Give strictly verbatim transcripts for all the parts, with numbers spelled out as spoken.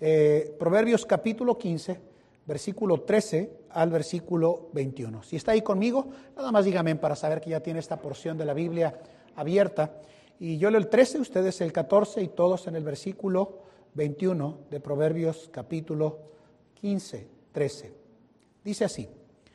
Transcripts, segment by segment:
eh, Proverbios capítulo quince, versículo trece al versículo veintiuno. Si está ahí conmigo, nada más dígame para saber que ya tiene esta porción de la Biblia abierta. Y yo leo el trece, ustedes el catorce y todos en el versículo veintiuno de Proverbios capítulo quince, trece. Dice así: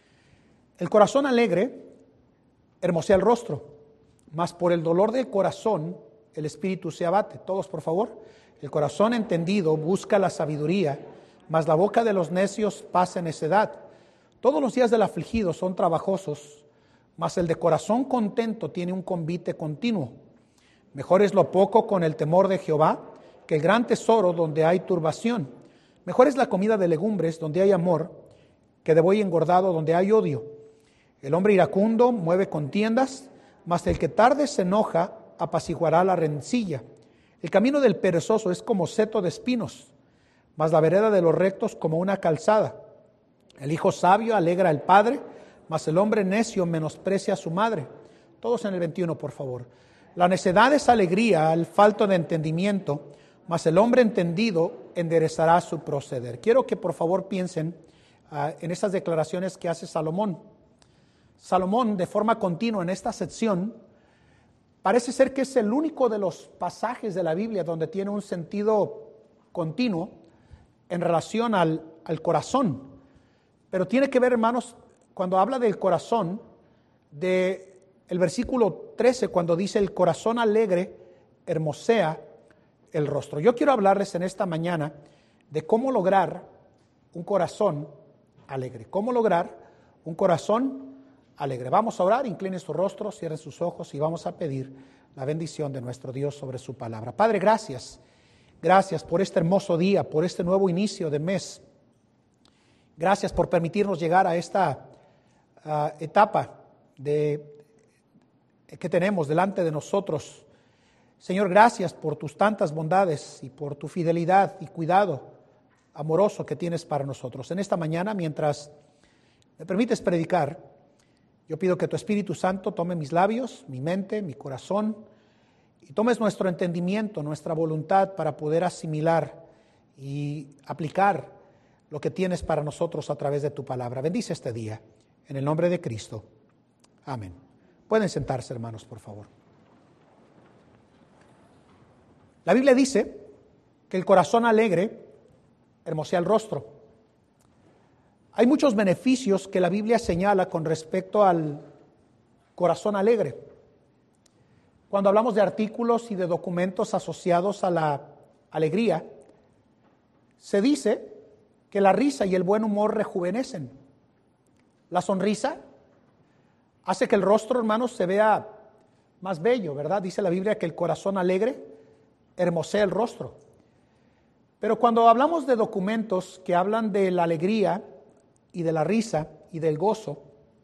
el corazón alegre hermosea el rostro, mas por el dolor del corazón el espíritu se abate. Todos, por favor. El corazón entendido busca la sabiduría, mas la boca de los necios pasa necedad. Todos los días del afligido son trabajosos, mas el de corazón contento tiene un convite continuo. Mejor es lo poco con el temor de Jehová que el gran tesoro donde hay turbación. Mejor es la comida de legumbres donde hay amor que de buey engordado donde hay odio. El hombre iracundo mueve contiendas, mas el que tarde se enoja apaciguará la rencilla. El camino del perezoso es como seto de espinos, mas la vereda de los rectos como una calzada. El hijo sabio alegra al padre, mas el hombre necio menosprecia a su madre. Todos en el veintiuno, por favor. La necedad es alegría al falto de entendimiento, mas el hombre entendido enderezará su proceder. Quiero que por favor piensen uh, en estas declaraciones que hace Salomón. Salomón, de forma continua en esta sección, parece ser que es el único de los pasajes de la Biblia donde tiene un sentido continuo en relación al, al corazón. Pero tiene que ver, hermanos, cuando habla del corazón, de el versículo trece, cuando dice el corazón alegre hermosea el rostro. Yo quiero hablarles en esta mañana de cómo lograr un corazón alegre. Cómo lograr un corazón alegre. Vamos a orar, inclinen su rostro, cierren sus ojos y vamos a pedir la bendición de nuestro Dios sobre su palabra. Padre, gracias. Gracias por este hermoso día, por este nuevo inicio de mes. Gracias por permitirnos llegar a esta uh, etapa de, que tenemos delante de nosotros. Señor, gracias por tus tantas bondades y por tu fidelidad y cuidado amoroso que tienes para nosotros. En esta mañana, mientras me permites predicar, yo pido que tu Espíritu Santo tome mis labios, mi mente, mi corazón y tomes nuestro entendimiento, nuestra voluntad para poder asimilar y aplicar lo que tienes para nosotros a través de tu palabra. Bendice este día, en el nombre de Cristo. Amén. Pueden sentarse, hermanos, por favor. La Biblia dice que el corazón alegre hermosea el rostro. Hay muchos beneficios que la Biblia señala con respecto al corazón alegre. Cuando hablamos de artículos y de documentos asociados a la alegría, se dice que la risa y el buen humor rejuvenecen. La sonrisa hace que el rostro, hermanos, se vea más bello, ¿verdad? Dice la Biblia que el corazón alegre hermosea el rostro. Pero cuando hablamos de documentos que hablan de la alegría y de la risa y del gozo,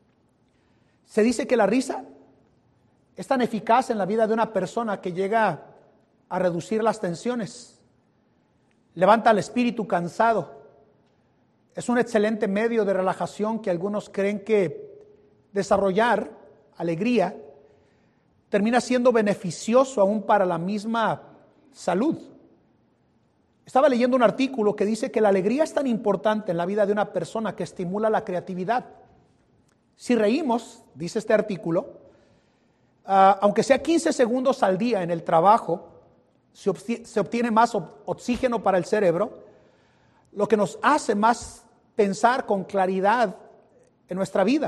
se dice que la risa es tan eficaz en la vida de una persona que llega a reducir las tensiones, levanta al espíritu cansado. Es un excelente medio de relajación que algunos creen que desarrollar alegría termina siendo beneficioso aún para la misma salud. Estaba leyendo un artículo que dice que la alegría es tan importante en la vida de una persona que estimula la creatividad. Si reímos, dice este artículo, uh, aunque sea quince segundos al día en el trabajo, se, obti- se obtiene más o- oxígeno para el cerebro, lo que nos hace más pensar con claridad en nuestra vida.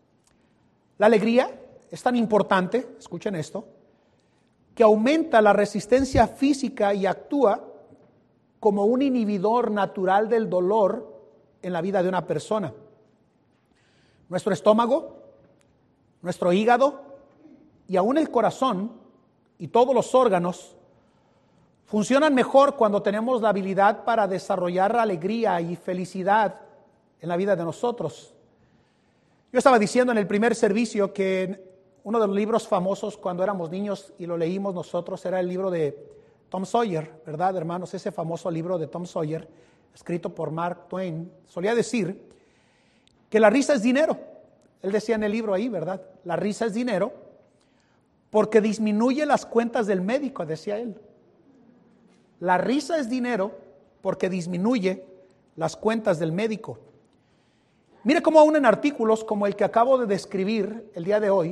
La alegría es tan importante, escuchen esto, que aumenta la resistencia física y actúa como un inhibidor natural del dolor en la vida de una persona. Nuestro estómago, nuestro hígado y aún el corazón y todos los órganos funcionan mejor cuando tenemos la habilidad para desarrollar alegría y felicidad en la vida de nosotros. Yo estaba diciendo en el primer servicio que uno de los libros famosos cuando éramos niños y lo leímos nosotros era el libro de Tom Sawyer, ¿verdad, hermanos? Ese famoso libro de Tom Sawyer, escrito por Mark Twain, solía decir que la risa es dinero. Él decía en el libro ahí, ¿verdad? La risa es dinero porque disminuye las cuentas del médico, decía él. La risa es dinero porque disminuye las cuentas del médico. Mire cómo aún en artículos como el que acabo de describir el día de hoy,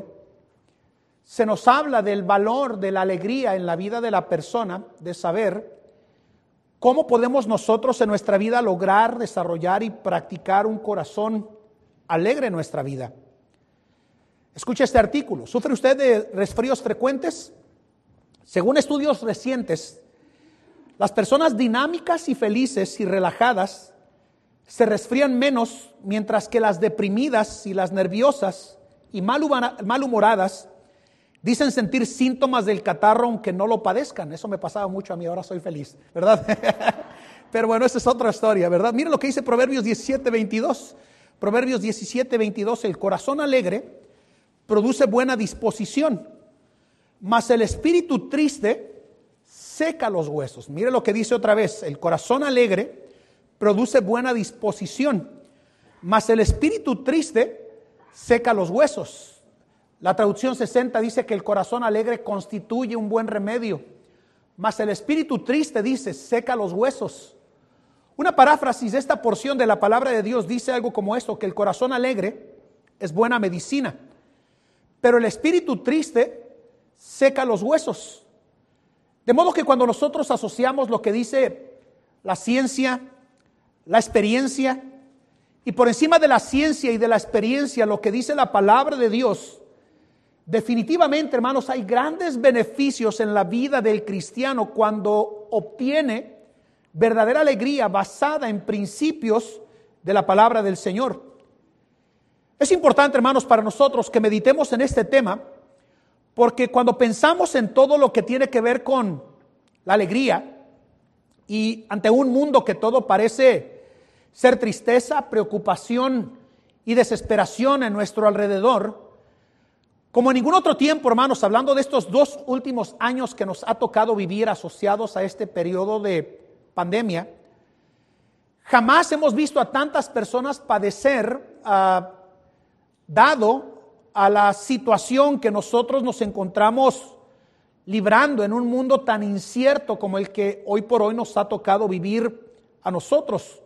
se nos habla del valor de la alegría en la vida de la persona, de saber cómo podemos nosotros en nuestra vida lograr, desarrollar y practicar un corazón alegre en nuestra vida. Escuche este artículo. ¿Sufre usted de resfríos frecuentes? Según estudios recientes, las personas dinámicas y felices y relajadas se resfrían menos, mientras que las deprimidas y las nerviosas y malhumoradas dicen sentir síntomas del catarro aunque no lo padezcan. Eso me pasaba mucho a mí, ahora soy feliz, ¿verdad? Pero bueno, esa es otra historia, ¿verdad? Miren lo que dice Proverbios diecisiete veintidós. Proverbios diecisiete veintidós, el corazón alegre produce buena disposición, mas el espíritu triste seca los huesos. Mire lo que dice otra vez, el corazón alegre produce buena disposición, mas el espíritu triste seca los huesos. La traducción sesenta dice que el corazón alegre constituye un buen remedio, mas el espíritu triste, dice, seca los huesos. Una paráfrasis de esta porción de la palabra de Dios dice algo como esto, que el corazón alegre es buena medicina, pero el espíritu triste seca los huesos. De modo que cuando nosotros asociamos lo que dice la ciencia, la experiencia, y por encima de la ciencia y de la experiencia lo que dice la palabra de Dios, definitivamente, hermanos, hay grandes beneficios en la vida del cristiano cuando obtiene verdadera alegría basada en principios de la palabra del Señor. Es importante, hermanos, para nosotros que meditemos en este tema, porque cuando pensamos en todo lo que tiene que ver con la alegría y ante un mundo que todo parece ser tristeza, preocupación y desesperación en nuestro alrededor, como en ningún otro tiempo, hermanos, hablando de estos dos últimos años que nos ha tocado vivir asociados a este periodo de pandemia, jamás hemos visto a tantas personas padecer, uh, dado a la situación que nosotros nos encontramos librando en un mundo tan incierto como el que hoy por hoy nos ha tocado vivir a nosotros.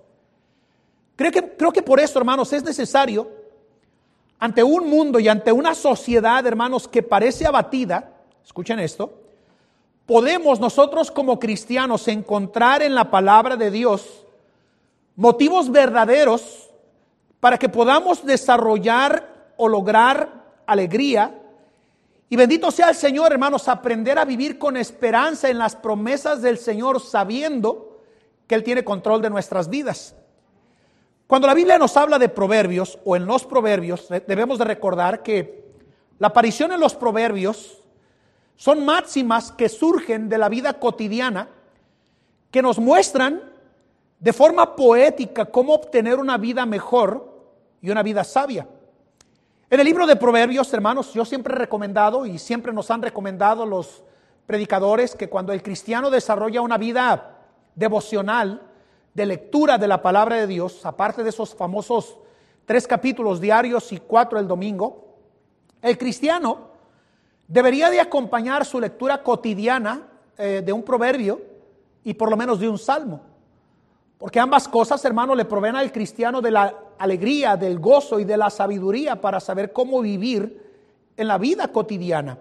Creo que, creo que por eso, hermanos, es necesario, ante un mundo y ante una sociedad, hermanos, que parece abatida, escuchen esto, podemos nosotros como cristianos encontrar en la palabra de Dios motivos verdaderos para que podamos desarrollar o lograr alegría. Y bendito sea el Señor, hermanos, aprender a vivir con esperanza en las promesas del Señor, sabiendo que Él tiene control de nuestras vidas. Cuando la Biblia nos habla de proverbios o en los proverbios, debemos de recordar que la aparición en los proverbios son máximas que surgen de la vida cotidiana, que nos muestran de forma poética cómo obtener una vida mejor y una vida sabia. En el libro de Proverbios, hermanos, yo siempre he recomendado y siempre nos han recomendado los predicadores que cuando el cristiano desarrolla una vida devocional, de lectura de la palabra de Dios, aparte de esos famosos tres capítulos diarios y cuatro el domingo, el cristiano debería de acompañar su lectura cotidiana eh, de un proverbio y por lo menos de un salmo, porque ambas cosas, hermano, le proveen al cristiano de la alegría, del gozo y de la sabiduría para saber cómo vivir en la vida cotidiana.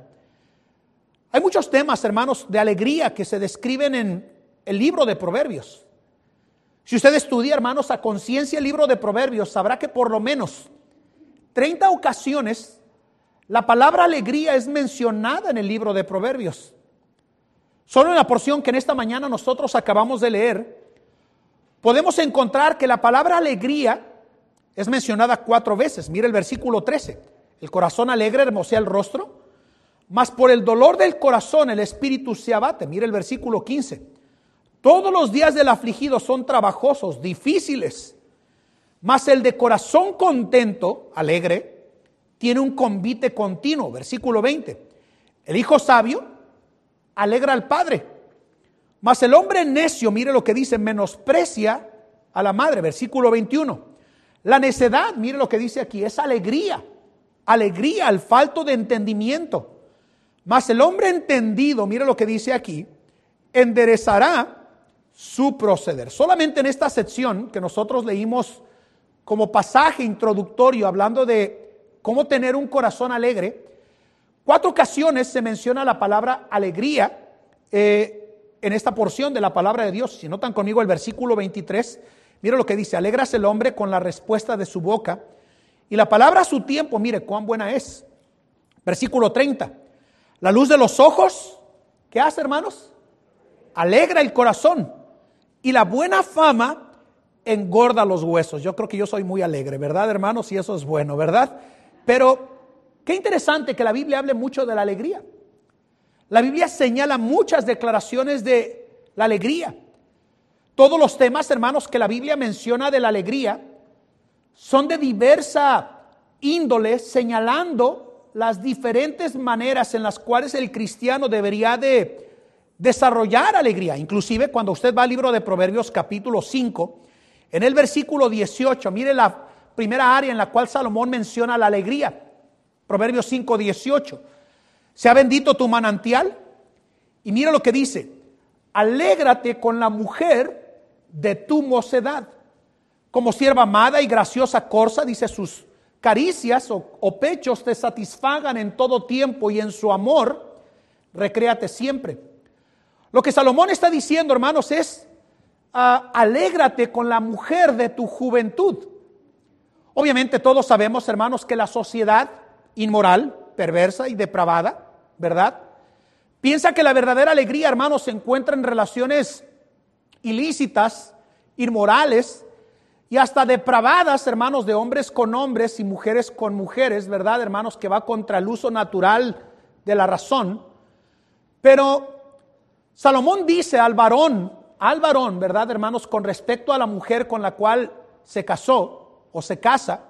Hay muchos temas, hermanos, de alegría que se describen en el libro de Proverbios. Si usted estudia, hermanos, a conciencia el libro de Proverbios, sabrá que por lo menos treinta ocasiones la palabra alegría es mencionada en el libro de Proverbios. Solo en la porción que en esta mañana nosotros acabamos de leer, podemos encontrar que la palabra alegría es mencionada cuatro veces. Mire el versículo trece. El corazón alegre hermosea el rostro, mas por el dolor del corazón el espíritu se abate. Mire el versículo quince. Todos los días del afligido son trabajosos, difíciles, mas el de corazón contento, alegre, tiene un convite continuo. Versículo veinte. El hijo sabio alegra al padre, mas el hombre necio, mire lo que dice, menosprecia a la madre. Versículo veintiuno. La necedad, mire lo que dice aquí, es alegría, alegría al falto de entendimiento. Mas el hombre entendido, mire lo que dice aquí, enderezará su proceder. Solamente en esta sección que nosotros leímos como pasaje introductorio hablando de cómo tener un corazón alegre, cuatro ocasiones se menciona la palabra alegría eh, en esta porción de la palabra de Dios. Si notan conmigo el versículo veintitrés, mira lo que dice: alégrase el hombre con la respuesta de su boca, y la palabra a su tiempo, mire cuán buena es. Versículo treinta, la luz de los ojos, ¿qué hace, hermanos? Alegra el corazón, y la buena fama engorda los huesos. Yo creo que yo soy muy alegre, ¿verdad, hermanos? Y eso es bueno, ¿verdad? Pero qué interesante que la Biblia hable mucho de la alegría. La Biblia señala muchas declaraciones de la alegría. Todos los temas, hermanos, que la Biblia menciona de la alegría son de diversa índole, señalando las diferentes maneras en las cuales el cristiano debería de desarrollar alegría. Inclusive cuando usted va al libro de Proverbios capítulo cinco, en el versículo dieciocho, mire la primera área en la cual Salomón menciona la alegría. Proverbios cinco, dieciocho. Sea bendito tu manantial. Y mira lo que dice: alégrate con la mujer de tu mocedad. Como sierva amada y graciosa corza, dice, sus caricias o, o pechos te satisfagan en todo tiempo, y en su amor recréate siempre. Lo que Salomón está diciendo, hermanos, es uh, alégrate con la mujer de tu juventud. Obviamente todos sabemos, hermanos, que la sociedad inmoral, perversa y depravada, ¿verdad?, piensa que la verdadera alegría, hermanos, se encuentra en relaciones ilícitas, inmorales y hasta depravadas, hermanos, de hombres con hombres y mujeres con mujeres, ¿verdad, hermanos?, que va contra el uso natural de la razón. Pero Salomón dice al varón, al varón, ¿verdad, hermanos?, con respecto a la mujer con la cual se casó o se casa: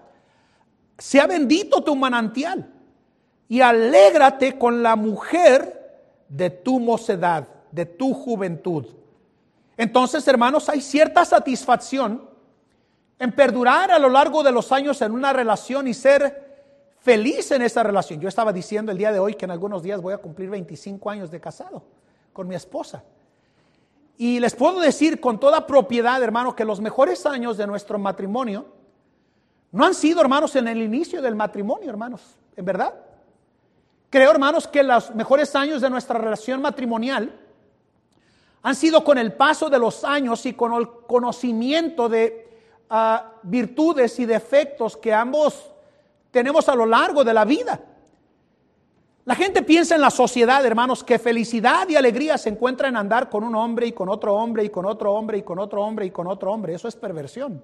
sea bendito tu manantial y alégrate con la mujer de tu mocedad, de tu juventud. Entonces, hermanos, hay cierta satisfacción en perdurar a lo largo de los años en una relación y ser feliz en esa relación. Yo estaba diciendo el día de hoy que en algunos días voy a cumplir veinticinco años de casado con mi esposa. Y les puedo decir con toda propiedad, hermano, que los mejores años de nuestro matrimonio no han sido, hermanos, en el inicio del matrimonio, hermanos, en verdad. Creo, hermanos, que los mejores años de nuestra relación matrimonial han sido con el paso de los años y con el conocimiento de uh, virtudes y defectos que ambos tenemos a lo largo de la vida. La gente piensa en la sociedad, hermanos, que felicidad y alegría se encuentra en andar con un hombre y con otro hombre y con otro hombre y con otro hombre y con otro hombre. Eso es perversión.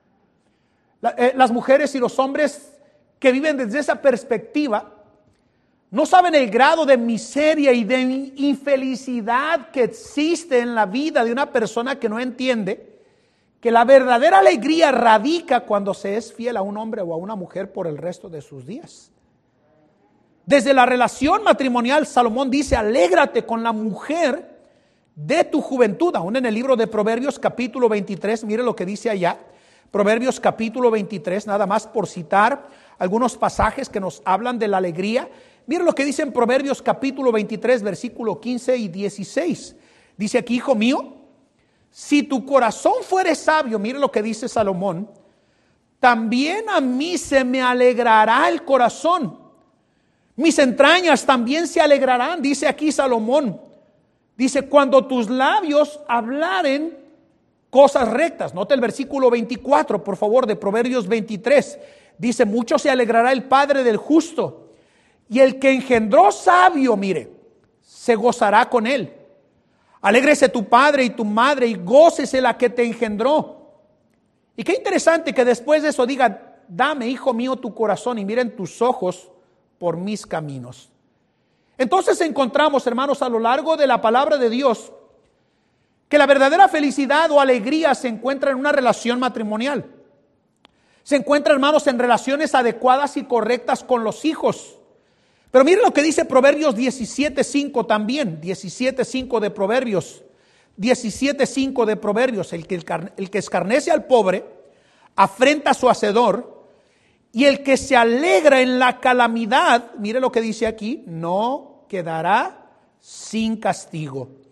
La, eh, las mujeres y los hombres que viven desde esa perspectiva no saben el grado de miseria y de infelicidad que existe en la vida de una persona que no entiende que la verdadera alegría radica cuando se es fiel a un hombre o a una mujer por el resto de sus días. Desde la relación matrimonial, Salomón dice: alégrate con la mujer de tu juventud. Aún en el libro de Proverbios capítulo veintitrés, mire lo que dice allá. Proverbios capítulo veintitrés, nada más por citar algunos pasajes que nos hablan de la alegría. Mire lo que dice en Proverbios capítulo veintitrés, versículo quince y dieciséis. Dice aquí: hijo mío, si tu corazón fuere sabio, mire lo que dice Salomón, también a mí se me alegrará el corazón. Mis entrañas también se alegrarán, dice aquí Salomón. Dice: cuando tus labios hablaren cosas rectas. Note el versículo veinticuatro, por favor, de Proverbios veintitrés. Dice: mucho se alegrará el padre del justo, y el que engendró sabio, mire, se gozará con él. Alégrese tu padre y tu madre, y gócese la que te engendró. Y qué interesante que después de eso diga: dame, hijo mío, tu corazón, y miren tus ojos por mis caminos. Entonces encontramos, hermanos, a lo largo de la palabra de Dios, que la verdadera felicidad o alegría se encuentra en una relación matrimonial. Se encuentra, hermanos, en relaciones adecuadas y correctas con los hijos. Pero miren lo que dice Proverbios diecisiete cinco también, diecisiete cinco de Proverbios, diecisiete cinco de Proverbios, el que, el que escarnece al pobre, afrenta a su hacedor, y el que se alegra en la calamidad, mire lo que dice aquí, no quedará sin castigo.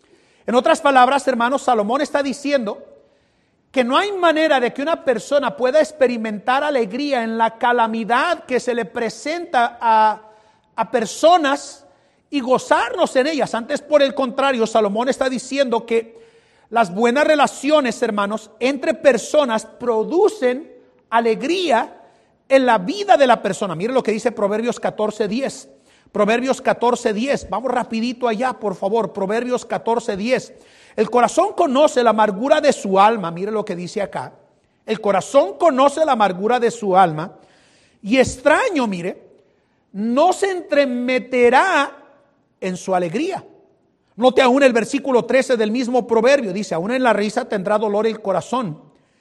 En otras palabras, hermanos, Salomón está diciendo que no hay manera de que una persona pueda experimentar alegría en la calamidad que se le presenta a, a personas y gozarnos en ellas. Antes, por el contrario, Salomón está diciendo que las buenas relaciones, hermanos, entre personas producen alegría en la vida de la persona. Mire lo que dice Proverbios catorce diez. Proverbios catorce diez. Vamos rapidito allá, por favor. Proverbios catorce diez. El corazón conoce la amargura de su alma. Mire lo que dice acá. El corazón conoce la amargura de su alma. Y extraño, mire, no se entremeterá en su alegría. Note aún el versículo trece del mismo proverbio. Dice, aún en la risa tendrá dolor el corazón.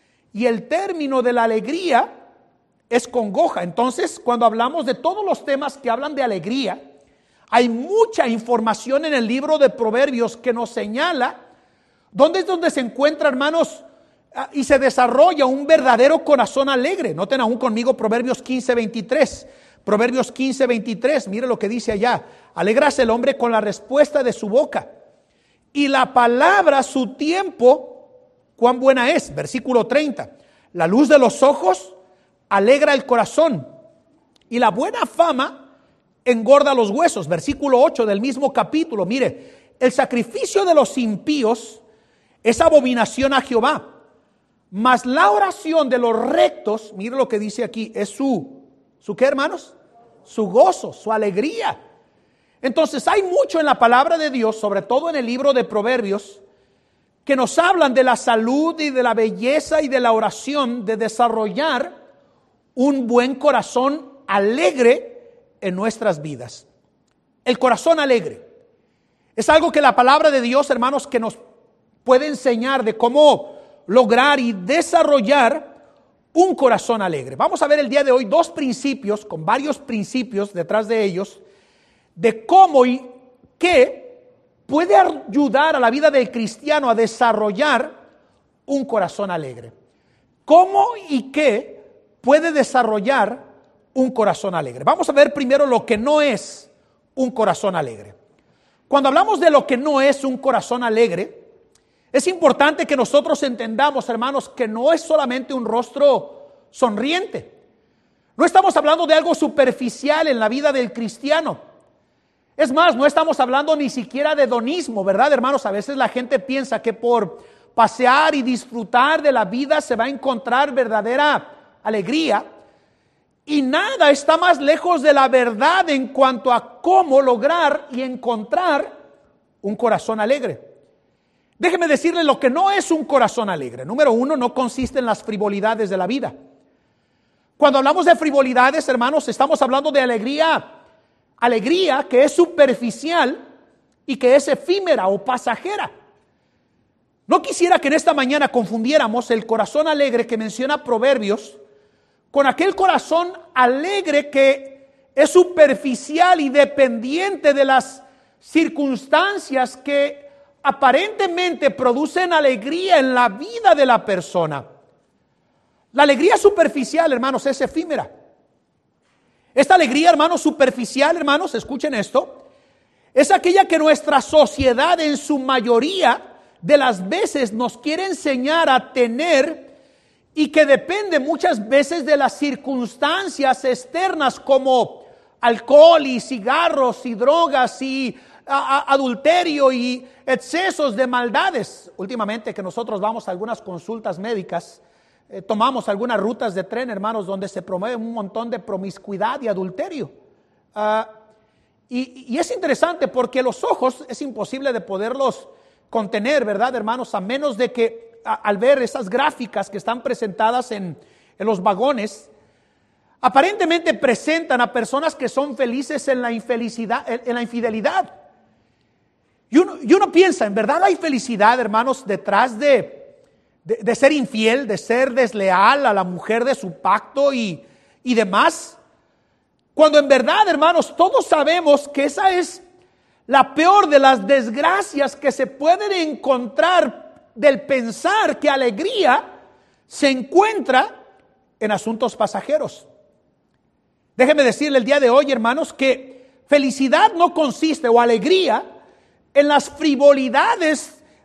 Y el término de la alegría es congoja. Entonces, cuando hablamos de todos los temas que hablan de alegría, hay mucha información en el libro de Proverbios que nos señala dónde es donde se encuentra, hermanos, y se desarrolla un verdadero corazón alegre. Noten aún conmigo Proverbios quince veintitrés. Proverbios quince veintitrés, mire lo que dice allá. Alégrase el hombre con la respuesta de su boca, y la palabra su tiempo, cuán buena es. Versículo treinta. La luz de los ojos alegra el corazón, y la buena fama engorda los huesos. Versículo ocho del mismo capítulo. Mire, el sacrificio de los impíos es abominación a Jehová, mas la oración de los rectos, mire lo que dice aquí, es su, ¿su qué, hermanos? Su gozo, su alegría. Entonces hay mucho en la palabra de Dios, sobre todo en el libro de Proverbios, que nos hablan de la salud y de la belleza y de la oración, de desarrollar un buen corazón alegre en nuestras vidas. El corazón alegre es algo que la palabra de Dios, hermanos, que nos puede enseñar de cómo lograr y desarrollar un corazón alegre. Vamos a ver el día de hoy dos principios, con varios principios detrás de ellos, de cómo y qué puede ayudar a la vida del cristiano a desarrollar un corazón alegre. ¿Cómo y qué puede desarrollar un corazón alegre? Vamos a ver primero lo que no es un corazón alegre. Cuando hablamos de lo que no es un corazón alegre, es importante que nosotros entendamos, hermanos, que no es solamente un rostro sonriente. No estamos hablando de algo superficial en la vida del cristiano. Es más, no estamos hablando ni siquiera de hedonismo, ¿verdad, hermanos? A veces la gente piensa que por pasear y disfrutar de la vida se va a encontrar verdadera alegría. Y nada está más lejos de la verdad en cuanto a cómo lograr y encontrar un corazón alegre. Déjeme decirle lo que no es un corazón alegre. Número uno, no consiste en las frivolidades de la vida. Cuando hablamos de frivolidades, hermanos, estamos hablando de alegría, alegría que es superficial y que es efímera o pasajera. No quisiera que en esta mañana confundiéramos el corazón alegre que menciona Proverbios con aquel corazón alegre que es superficial y dependiente de las circunstancias que aparentemente producen alegría en la vida de la persona. La alegría superficial, hermanos, es efímera. Esta alegría, hermanos, superficial, hermanos, escuchen esto, es aquella que nuestra sociedad en su mayoría de las veces nos quiere enseñar a tener y que depende muchas veces de las circunstancias externas como alcohol y cigarros y drogas y a, a, adulterio y excesos de maldades. Últimamente que nosotros vamos a algunas consultas médicas, eh, tomamos algunas rutas de tren, hermanos, donde se promueve un montón de promiscuidad y adulterio. Uh, y, y es interesante porque los ojos es imposible de poderlos contener, ¿verdad, hermanos? A menos de que a, al ver esas gráficas que están presentadas en, en los vagones, aparentemente presentan a personas que son felices en la infelicidad, en, en la infidelidad. Y uno, y uno piensa, ¿en verdad hay felicidad, hermanos, detrás de, de, de ser infiel, de ser desleal a la mujer de su pacto y, y demás? Cuando en verdad, hermanos, todos sabemos que esa es la peor de las desgracias que se pueden encontrar del pensar que alegría se encuentra en asuntos pasajeros. Déjeme decirle el día de hoy, hermanos, que felicidad no consiste, o alegría, en las frivolidades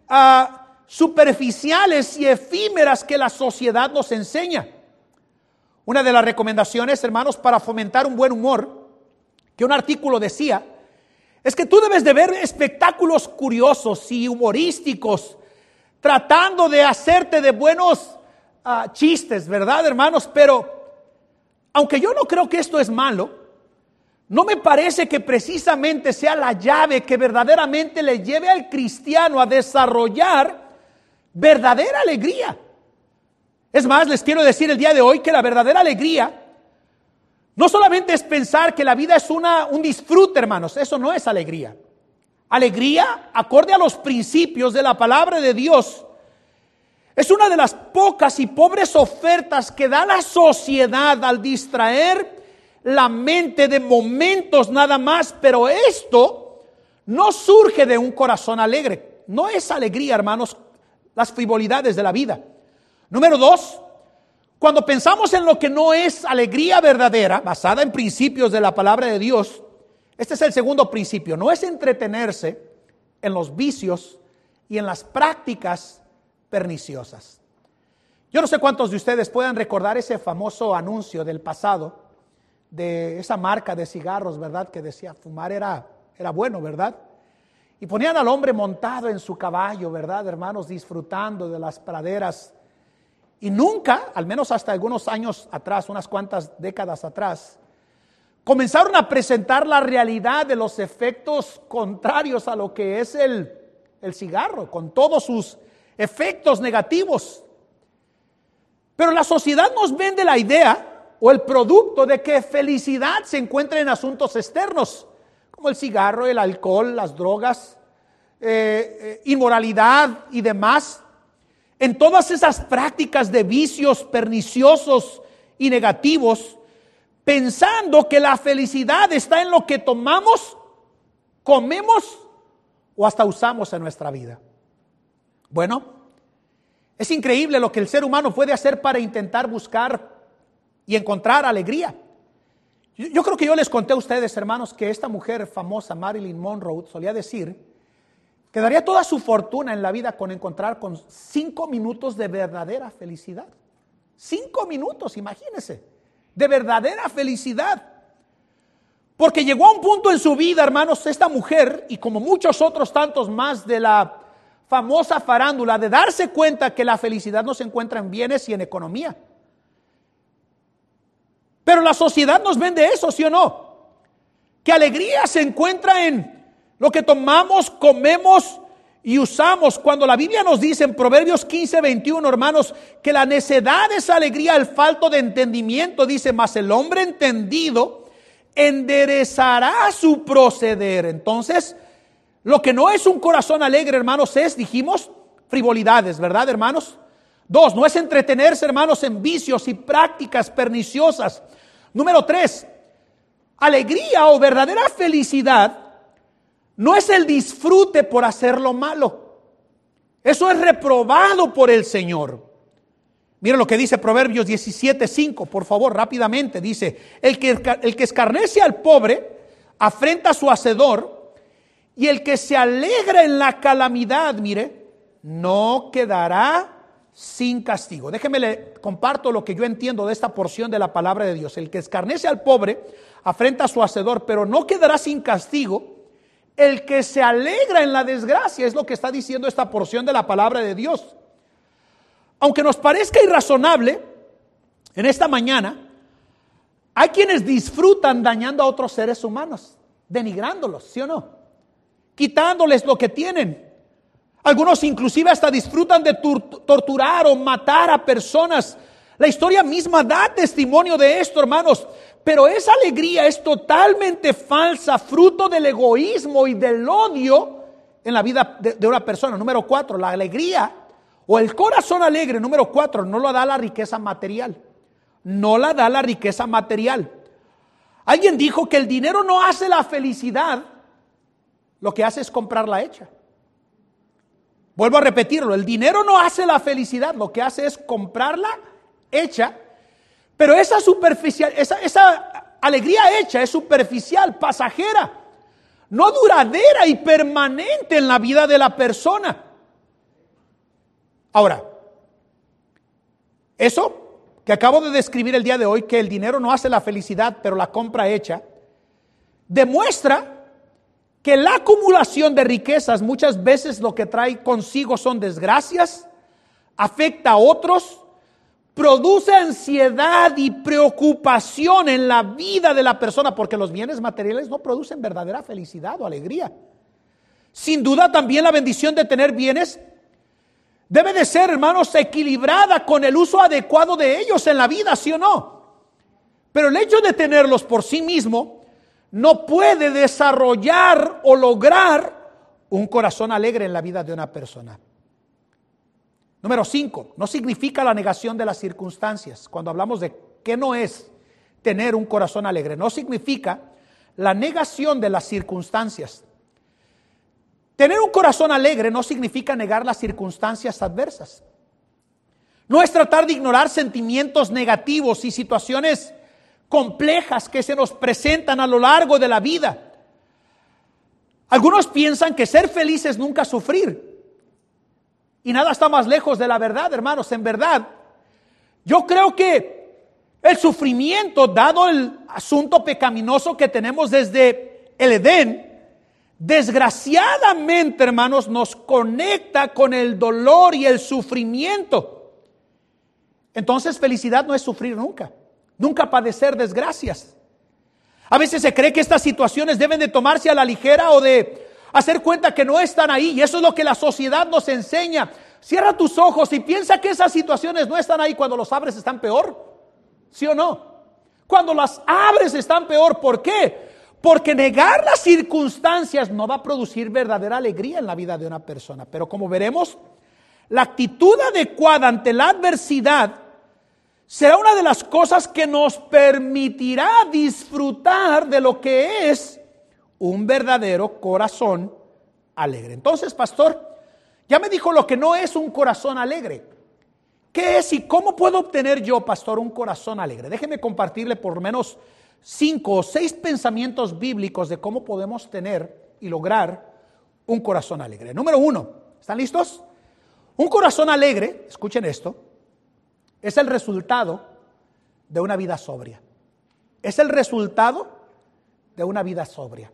uh, superficiales y efímeras que la sociedad nos enseña. Una de las recomendaciones, hermanos, para fomentar un buen humor, que un artículo decía, es que tú debes de ver espectáculos curiosos y humorísticos, tratando de hacerte de buenos uh, chistes, ¿verdad, hermanos? Pero, aunque yo no creo que esto es malo, no me parece que precisamente sea la llave que verdaderamente le lleve al cristiano a desarrollar verdadera alegría. Es más, les quiero decir el día de hoy que la verdadera alegría no solamente es pensar que la vida es una, un disfrute, hermanos. Eso no es alegría. Alegría, acorde a los principios de la palabra de Dios, es una de las pocas y pobres ofertas que da la sociedad al distraer la mente de momentos nada más. Pero esto no surge de un corazón alegre. No es alegría, hermanos, las frivolidades de la vida. Número dos, cuando pensamos en lo que no es alegría verdadera, basada en principios de la palabra de Dios, este es el segundo principio, no es entretenerse en los vicios y en las prácticas perniciosas. Yo no sé cuántos de ustedes puedan recordar ese famoso anuncio del pasado, de esa marca de cigarros, ¿verdad? Que decía fumar era, era bueno, ¿verdad? Y ponían al hombre montado en su caballo, ¿verdad, hermanos? Disfrutando de las praderas. Y nunca, al menos hasta algunos años atrás, unas cuantas décadas atrás, comenzaron a presentar la realidad de los efectos contrarios a lo que es el, el cigarro, con todos sus efectos negativos. Pero la sociedad nos vende la idea o el producto de que felicidad se encuentra en asuntos externos, como el cigarro, el alcohol, las drogas, eh, eh, inmoralidad y demás. En todas esas prácticas de vicios perniciosos y negativos, pensando que la felicidad está en lo que tomamos, comemos o hasta usamos en nuestra vida. Bueno, es increíble lo que el ser humano puede hacer para intentar buscar y encontrar alegría. Yo, yo creo que yo les conté a ustedes, hermanos, que esta mujer famosa, Marilyn Monroe, solía decir que daría toda su fortuna en la vida con encontrar con cinco minutos de verdadera felicidad. Cinco minutos, imagínense, de verdadera felicidad. Porque llegó a un punto en su vida, hermanos, esta mujer, y como muchos otros tantos más de la famosa farándula, de darse cuenta que la felicidad no se encuentra en bienes y en economía. Pero la sociedad nos vende eso, ¿sí o no? Que alegría se encuentra en lo que tomamos, comemos y usamos. Cuando la Biblia nos dice en Proverbios quince, veintiuno, hermanos, que la necedad es alegría, el falto de entendimiento, dice, mas el hombre entendido enderezará su proceder. Entonces, lo que no es un corazón alegre, hermanos, es, dijimos, frivolidades, ¿verdad, hermanos? Dos, no es entretenerse, hermanos, en vicios y prácticas perniciosas. Número tres, alegría o verdadera felicidad no es el disfrute por hacer lo malo. Eso es reprobado por el Señor. Miren lo que dice Proverbios diecisiete, cinco, por favor, rápidamente. Dice, el que, el que escarnece al pobre afrenta a su hacedor, y el que se alegra en la calamidad, mire, no quedará sin castigo. Déjeme le comparto lo que yo entiendo de esta porción de la palabra de Dios. El que escarnece al pobre afrenta a su hacedor, pero no quedará sin castigo. El que se alegra en la desgracia, es lo que está diciendo esta porción de la palabra de Dios. Aunque nos parezca irrazonable, en esta mañana, hay quienes disfrutan dañando a otros seres humanos, denigrándolos, ¿sí o no? Quitándoles lo que tienen. Algunos inclusive hasta disfrutan de torturar o matar a personas. La historia misma da testimonio de esto, hermanos. Pero esa alegría es totalmente falsa, fruto del egoísmo y del odio en la vida de, de una persona. Número cuatro, la alegría o el corazón alegre, número cuatro, no lo da la riqueza material. No la da la riqueza material. Alguien dijo que el dinero no hace la felicidad, lo que hace es comprarla hecha. Vuelvo a repetirlo, el dinero no hace la felicidad, lo que hace es comprarla hecha. Pero esa superficial, esa, esa alegría hecha es superficial, pasajera, no duradera y permanente en la vida de la persona. Ahora, eso que acabo de describir el día de hoy, que el dinero no hace la felicidad, pero la compra hecha, demuestra que la acumulación de riquezas muchas veces lo que trae consigo son desgracias, afecta a otros, produce ansiedad y preocupación en la vida de la persona, porque los bienes materiales no producen verdadera felicidad o alegría. Sin duda también la bendición de tener bienes debe de ser, hermanos, equilibrada con el uso adecuado de ellos en la vida, ¿sí o no? Pero el hecho de tenerlos por sí mismo no puede desarrollar o lograr un corazón alegre en la vida de una persona. Número cinco, no significa la negación de las circunstancias. Cuando hablamos de qué no es tener un corazón alegre, no significa la negación de las circunstancias. Tener un corazón alegre no significa negar las circunstancias adversas. No es tratar de ignorar sentimientos negativos y situaciones complejas que se nos presentan a lo largo de la vida. Algunos piensan que ser feliz es nunca sufrir. Y nada está más lejos de la verdad, hermanos. En verdad, yo creo que el sufrimiento, dado el asunto pecaminoso que tenemos desde el Edén, desgraciadamente, hermanos, nos conecta con el dolor y el sufrimiento. Entonces, felicidad no es sufrir nunca, nunca padecer desgracias. A veces se cree que estas situaciones deben de tomarse a la ligera o de hacer cuenta que no están ahí, y eso es lo que la sociedad nos enseña. Cierra tus ojos y piensa que esas situaciones no están ahí. Cuando los abres están peor, ¿sí o no? Cuando las abres están peor. ¿Por qué? Porque negar las circunstancias no va a producir verdadera alegría en la vida de una persona. Pero como veremos, la actitud adecuada ante la adversidad será una de las cosas que nos permitirá disfrutar de lo que es un verdadero corazón alegre. Entonces, pastor, ya me dijo lo que no es un corazón alegre. ¿Qué es y cómo puedo obtener yo, pastor, un corazón alegre? Déjeme compartirle por lo menos cinco o seis pensamientos bíblicos de cómo podemos tener y lograr un corazón alegre. Número uno, ¿están listos? Un corazón alegre, escuchen esto, es el resultado de una vida sobria. Es el resultado de una vida sobria.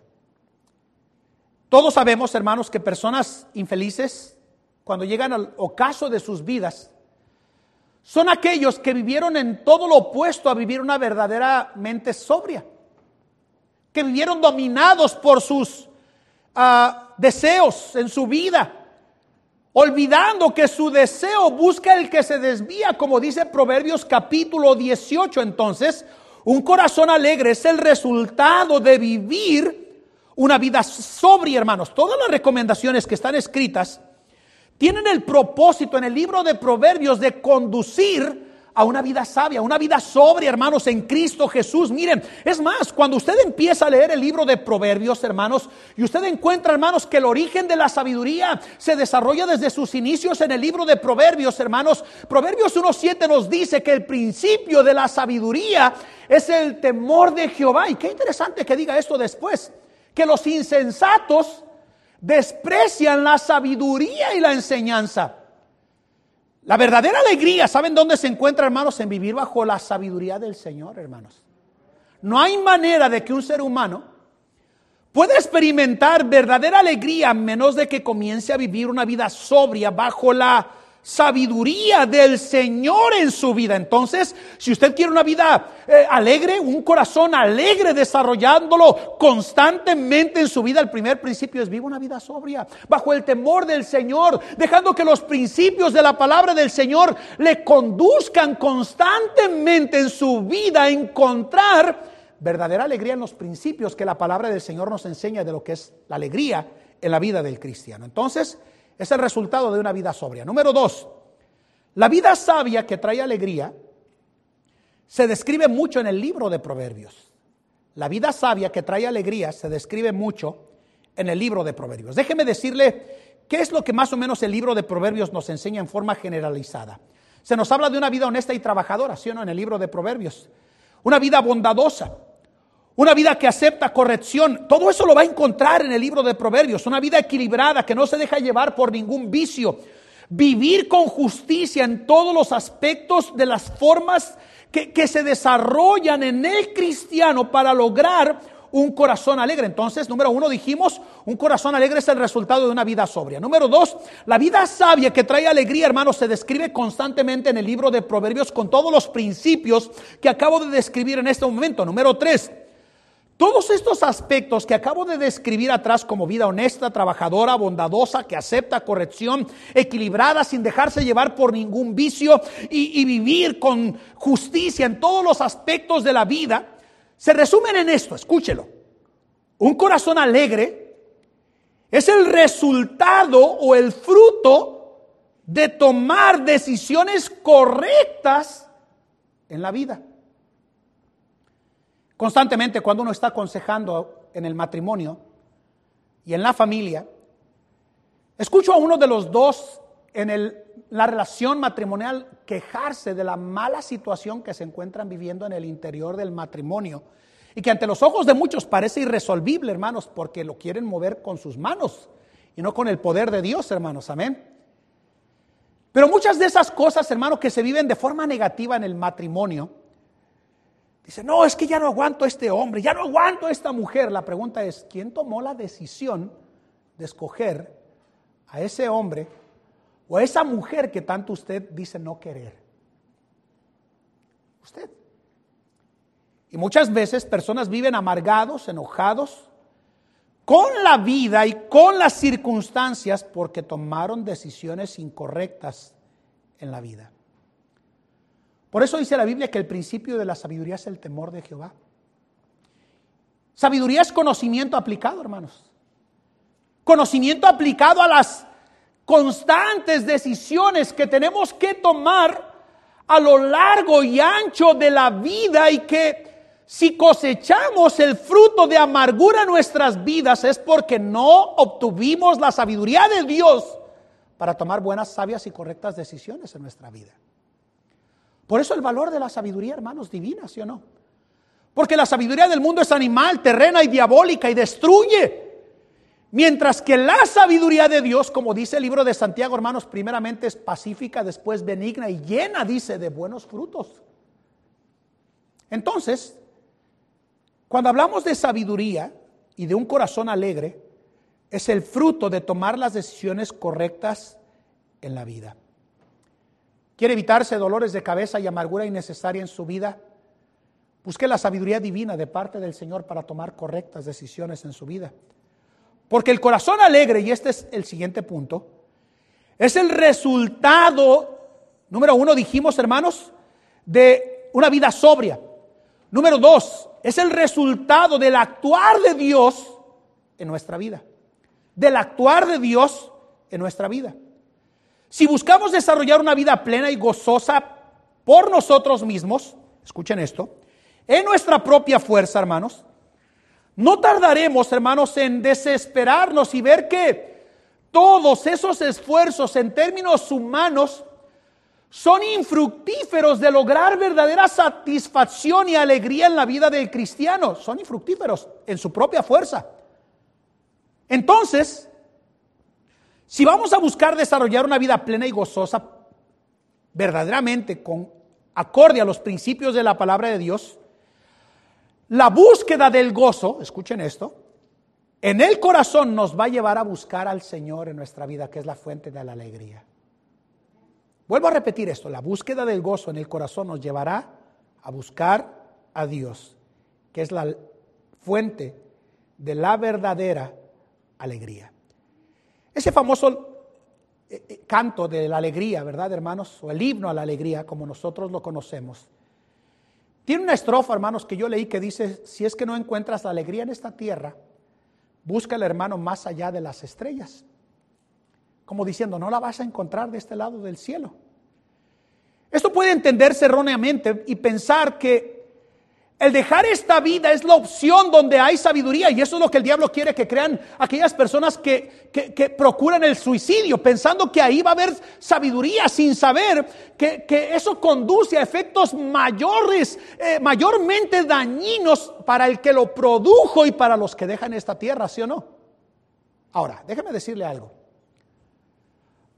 Todos sabemos, hermanos, que personas infelices, cuando llegan al ocaso de sus vidas, son aquellos que vivieron en todo lo opuesto a vivir una verdaderamente sobria, que vivieron dominados por sus uh, deseos en su vida, olvidando que su deseo busca el que se desvía, como dice Proverbios capítulo dieciocho. Entonces, un corazón alegre es el resultado de vivir una vida sobria, hermanos. Todas las recomendaciones que están escritas tienen el propósito en el libro de Proverbios de conducir a una vida sabia, una vida sobria, hermanos, en Cristo Jesús. Miren, es más, cuando usted empieza a leer el libro de Proverbios, hermanos, y usted encuentra, hermanos, que el origen de la sabiduría se desarrolla desde sus inicios en el libro de Proverbios, hermanos. Proverbios uno siete nos dice que el principio de la sabiduría es el temor de Jehová. Y qué interesante que diga esto después, que los insensatos desprecian la sabiduría y la enseñanza. La verdadera alegría, ¿saben dónde se encuentra, hermanos? En vivir bajo la sabiduría del Señor, hermanos. No hay manera de que un ser humano pueda experimentar verdadera alegría a menos de que comience a vivir una vida sobria bajo la sabiduría del Señor en su vida. Entonces, si usted quiere una vida eh, alegre, un corazón alegre, desarrollándolo constantemente en su vida, el primer principio es viva una vida sobria, bajo el temor del Señor, dejando que los principios de la palabra del Señor le conduzcan constantemente en su vida a encontrar verdadera alegría en los principios que la palabra del Señor nos enseña de lo que es la alegría en la vida del cristiano. Entonces, es el resultado de una vida sobria. Número dos, la vida sabia que trae alegría se describe mucho en el libro de Proverbios. La vida sabia que trae alegría se describe mucho en el libro de Proverbios. Déjeme decirle qué es lo que más o menos el libro de Proverbios nos enseña en forma generalizada. Se nos habla de una vida honesta y trabajadora, ¿sí o no? En el libro de Proverbios. Una vida bondadosa. Una vida que acepta corrección. Todo eso lo va a encontrar en el libro de Proverbios. Una vida equilibrada que no se deja llevar por ningún vicio. vivir con justicia en todos los aspectos de las formas que, que se desarrollan en el cristiano para lograr un corazón alegre. Entonces, número uno, dijimos, un corazón alegre es el resultado de una vida sobria. Número dos, la vida sabia que trae alegría, hermanos, se describe constantemente en el libro de Proverbios con todos los principios que acabo de describir en este momento. Número tres, todos estos aspectos que acabo de describir atrás, como vida honesta, trabajadora, bondadosa, que acepta corrección, equilibrada, sin dejarse llevar por ningún vicio y, y vivir con justicia en todos los aspectos de la vida, se resumen en esto. Escúchelo. Un corazón alegre es el resultado o el fruto de tomar decisiones correctas en la vida. Constantemente, cuando uno está aconsejando en el matrimonio y en la familia, escucho a uno de los dos en el, la relación matrimonial quejarse de la mala situación que se encuentran viviendo en el interior del matrimonio y que ante los ojos de muchos parece irresolvible, hermanos, porque lo quieren mover con sus manos y no con el poder de Dios, hermanos, amén. Pero muchas de esas cosas, hermanos, que se viven de forma negativa en el matrimonio, dice, no, es que ya no aguanto a este hombre, ya no aguanto a esta mujer. La pregunta es, ¿quién tomó la decisión de escoger a ese hombre o a esa mujer que tanto usted dice no querer? Usted. Y muchas veces personas viven amargados, enojados con la vida y con las circunstancias porque tomaron decisiones incorrectas en la vida. Por eso dice la Biblia que el principio de la sabiduría es el temor de Jehová. Sabiduría es conocimiento aplicado, hermanos. Conocimiento aplicado a las constantes decisiones que tenemos que tomar a lo largo y ancho de la vida, y que si cosechamos el fruto de amargura en nuestras vidas es porque no obtuvimos la sabiduría de Dios para tomar buenas, sabias y correctas decisiones en nuestra vida. Por eso el valor de la sabiduría, hermanos, divina, ¿sí o no? Porque la sabiduría del mundo es animal, terrena y diabólica y destruye. Mientras que la sabiduría de Dios, como dice el libro de Santiago, hermanos, primeramente es pacífica, después benigna y llena, dice, de buenos frutos. Entonces, cuando hablamos de sabiduría y de un corazón alegre, es el fruto de tomar las decisiones correctas en la vida. ¿Quiere evitarse dolores de cabeza y amargura innecesaria en su vida? Busque la sabiduría divina de parte del Señor para tomar correctas decisiones en su vida. Porque el corazón alegre, y este es el siguiente punto, es el resultado, número uno, dijimos, hermanos, de una vida sobria. Número dos, es el resultado del actuar de Dios en nuestra vida. Del actuar de Dios en nuestra vida. Si buscamos desarrollar una vida plena y gozosa por nosotros mismos, escuchen esto, en nuestra propia fuerza, hermanos, no tardaremos, hermanos, en desesperarnos y ver que todos esos esfuerzos en términos humanos son infructíferos de lograr verdadera satisfacción y alegría en la vida del cristiano. Son infructíferos en su propia fuerza. Entonces, si vamos a buscar desarrollar una vida plena y gozosa, verdaderamente con acorde a los principios de la palabra de Dios, la búsqueda del gozo, escuchen esto, en el corazón nos va a llevar a buscar al Señor en nuestra vida, que es la fuente de la alegría. Vuelvo a repetir esto, la búsqueda del gozo en el corazón nos llevará a buscar a Dios, que es la fuente de la verdadera alegría. Ese famoso canto de la alegría, ¿verdad, hermanos? O el himno a la alegría, como nosotros lo conocemos. Tiene una estrofa, hermanos, que yo leí que dice, si es que no encuentras la alegría en esta tierra, búscala, hermano, más allá de las estrellas. Como diciendo, no la vas a encontrar de este lado del cielo. Esto puede entenderse erróneamente y pensar que el dejar esta vida es la opción donde hay sabiduría, y eso es lo que el diablo quiere que crean aquellas personas que, que, que procuran el suicidio, pensando que ahí va a haber sabiduría, sin saber que, que eso conduce a efectos mayores, eh, mayormente dañinos para el que lo produjo y para los que dejan esta tierra, ¿sí o no? Ahora, déjeme decirle algo.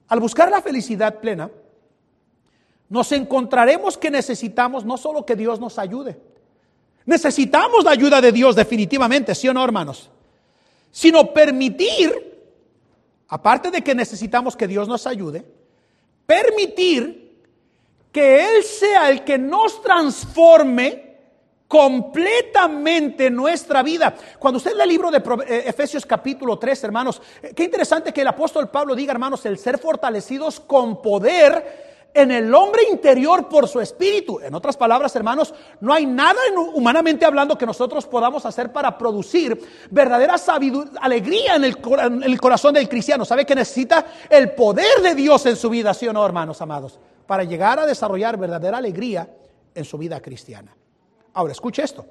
Al buscar la felicidad plena, nos encontraremos que necesitamos no solo que Dios nos ayude, necesitamos la ayuda de Dios definitivamente, ¿sí o no, hermanos? Sino permitir, aparte de que necesitamos que Dios nos ayude, permitir que Él sea el que nos transforme completamente nuestra vida. Cuando usted lee el libro de Efesios capítulo tres, hermanos, qué interesante que el apóstol Pablo diga, hermanos, el ser fortalecidos con poder en el hombre interior por su espíritu. En otras palabras, hermanos, no hay nada humanamente hablando que nosotros podamos hacer para producir verdadera sabiduría, alegría en el, en el corazón del cristiano. ¿Sabe que necesita el poder de Dios en su vida, sí o no, hermanos amados? Para llegar a desarrollar verdadera alegría en su vida cristiana. Ahora, escuche esto.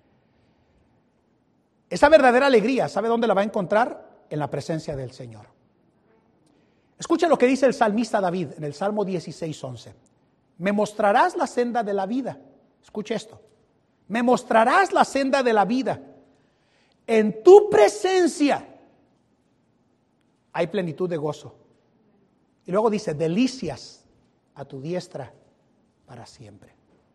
Esa verdadera alegría, ¿sabe dónde la va a encontrar? En la presencia del Señor. Escuche lo que dice el salmista David en el Salmo dieciséis once. Me mostrarás la senda de la vida. Escuche esto. Me mostrarás la senda de la vida. En tu presencia hay plenitud de gozo. Y luego dice, delicias a tu diestra para siempre.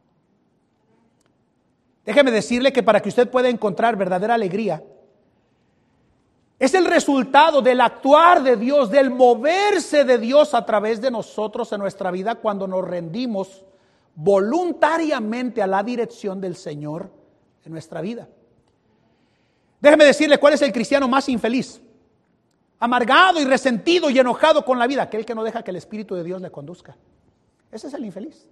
Déjeme decirle que para que usted pueda encontrar verdadera alegría, es el resultado del actuar de Dios, del moverse de Dios a través de nosotros en nuestra vida cuando nos rendimos voluntariamente a la dirección del Señor en nuestra vida. Déjeme decirle cuál es el cristiano más infeliz, amargado y resentido y enojado con la vida, aquel que no deja que el Espíritu de Dios le conduzca. Ese es el infeliz.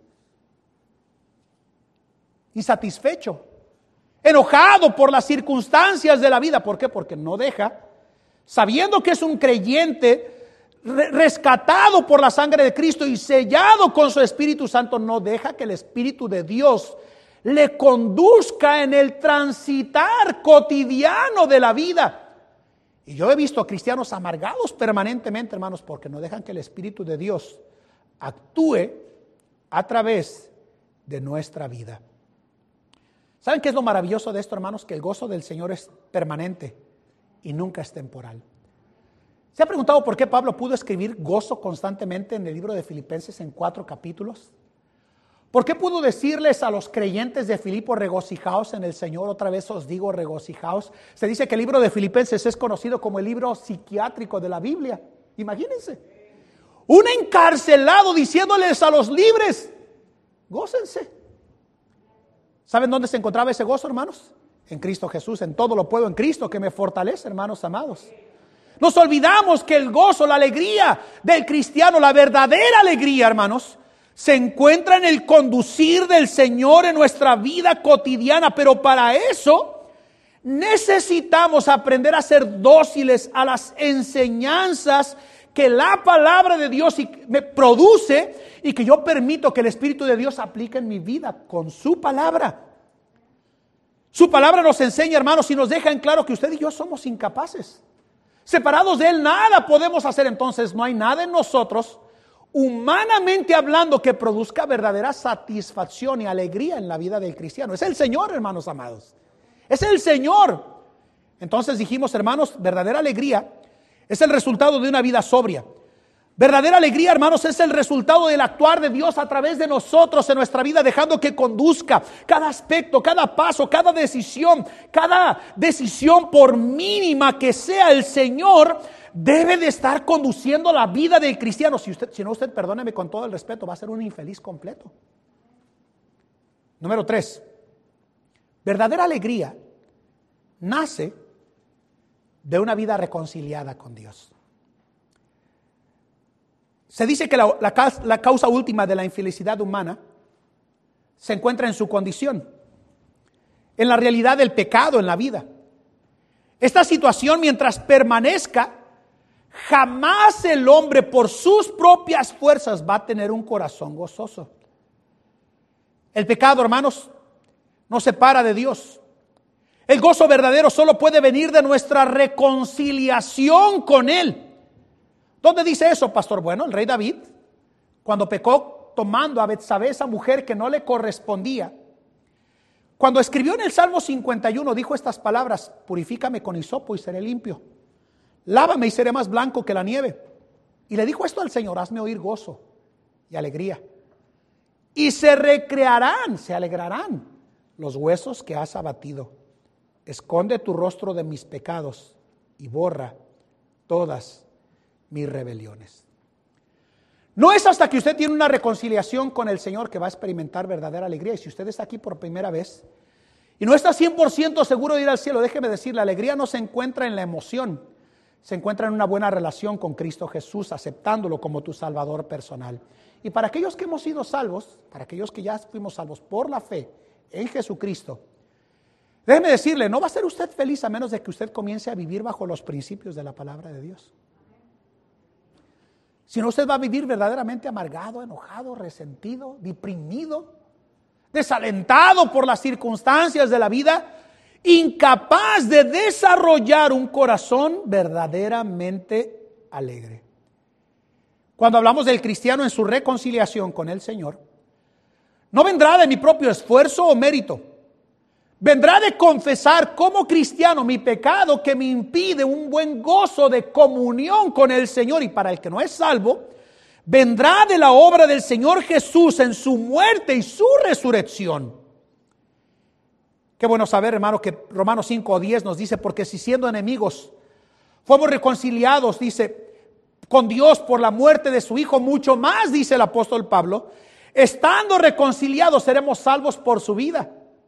Insatisfecho, enojado por las circunstancias de la vida. ¿Por qué? Porque no deja, sabiendo que es un creyente rescatado por la sangre de Cristo y sellado con su Espíritu Santo, no deja que el Espíritu de Dios le conduzca en el transitar cotidiano de la vida. Y yo he visto a cristianos amargados permanentemente, hermanos, porque no dejan que el Espíritu de Dios actúe a través de nuestra vida. ¿Saben qué es lo maravilloso de esto, hermanos? Que el gozo del Señor es permanente y nunca es temporal. ¿Se ha preguntado por qué Pablo pudo escribir gozo constantemente en el libro de Filipenses en cuatro capítulos? ¿Por qué pudo decirles a los creyentes de Filipo, regocijaos en el Señor? Otra vez os digo, regocijaos. Se dice que el libro de Filipenses es conocido como el libro psiquiátrico de la Biblia. Imagínense. Un encarcelado diciéndoles a los libres, gócense. ¿Saben dónde se encontraba ese gozo, hermanos? En Cristo Jesús. En todo lo puedo en Cristo que me fortalece, hermanos amados. Nos olvidamos que el gozo, la alegría del cristiano, la verdadera alegría, hermanos, se encuentra en el conducir del Señor en nuestra vida cotidiana. Pero para eso necesitamos aprender a ser dóciles a las enseñanzas que la palabra de Dios me produce y que yo permito que el Espíritu de Dios aplique en mi vida con su palabra. Su palabra nos enseña, hermanos, y nos deja en claro que usted y yo somos incapaces. Separados de Él nada podemos hacer. Entonces no hay nada en nosotros, humanamente hablando, que produzca verdadera satisfacción y alegría en la vida del cristiano. Es el Señor, hermanos amados. Es el Señor. Entonces dijimos, hermanos, verdadera alegría es el resultado de una vida sobria. Verdadera alegría, hermanos, es el resultado del actuar de Dios a través de nosotros en nuestra vida, dejando que conduzca cada aspecto, cada paso, cada decisión, cada decisión, por mínima que sea, el Señor debe de estar conduciendo la vida del cristiano. Si usted, si no, usted, perdóneme con todo el respeto, va a ser un infeliz completo. Número tres, verdadera alegría nace de una vida reconciliada con Dios. Se dice que la, la, la causa última de la infelicidad humana se encuentra en su condición, en la realidad del pecado en la vida. Esta situación, mientras permanezca, jamás el hombre por sus propias fuerzas va a tener un corazón gozoso. El pecado, hermanos, nos separa de Dios. El gozo verdadero solo puede venir de nuestra reconciliación con Él. ¿Dónde dice eso, pastor? Bueno, el rey David, cuando pecó tomando a Betsabé, esa mujer que no le correspondía, cuando escribió en el Salmo cincuenta y uno, dijo estas palabras: purifícame con hisopo y seré limpio, lávame y seré más blanco que la nieve. Y le dijo esto al Señor: hazme oír gozo y alegría. Y se recrearán, se alegrarán los huesos que has abatido. Esconde tu rostro de mis pecados y borra todas mis rebeliones. No es hasta que usted tiene una reconciliación con el Señor que va a experimentar verdadera alegría. Y si usted está aquí por primera vez y no está cien por ciento seguro de ir al cielo, déjeme decir, la alegría no se encuentra en la emoción, se encuentra en una buena relación con Cristo Jesús, aceptándolo como tu Salvador personal. Y para aquellos que hemos sido salvos, para aquellos que ya fuimos salvos por la fe en Jesucristo, déjeme decirle, no va a ser usted feliz a menos de que usted comience a vivir bajo los principios de la palabra de Dios. Si no, usted va a vivir verdaderamente amargado, enojado, resentido, deprimido, desalentado por las circunstancias de la vida, incapaz de desarrollar un corazón verdaderamente alegre. Cuando hablamos del cristiano en su reconciliación con el Señor, no vendrá de mi propio esfuerzo o mérito. Vendrá de confesar como cristiano mi pecado que me impide un buen gozo de comunión con el Señor. Y para el que no es salvo, vendrá de la obra del Señor Jesús en su muerte y su resurrección. Qué bueno saber, hermano, que Romanos cinco diez nos dice: porque si siendo enemigos fuimos reconciliados, dice, con Dios por la muerte de su Hijo, mucho más, dice el apóstol Pablo, estando reconciliados seremos salvos por su vida.